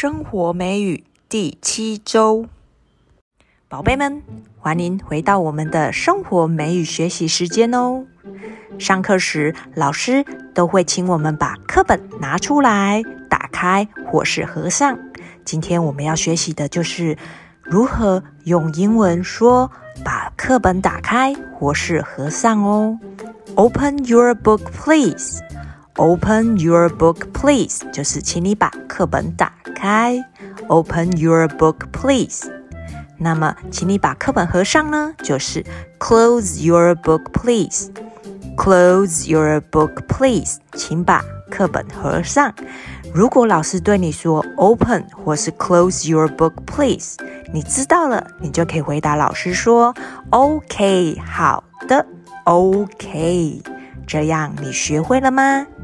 生活美语第7周。宝贝们，欢迎回到我们的生活美语学习时间哦。上课时，老师都会请我们把课本拿出来，打开或是合上。今天我们要学习的就是如何用英文说把课本打开或是合上哦。Open your book, please. Open your book, please. 就是请你把课本打开。Open your book, please. 那么，请你把课本合上呢，就是 Close your book, please. Close your book, please. 请把课本合上。如果老师对你说 Open 或是 Close your book, please, 你知道了，你就可以回答老师说 OK, 好的。OK， 这样你学会了吗？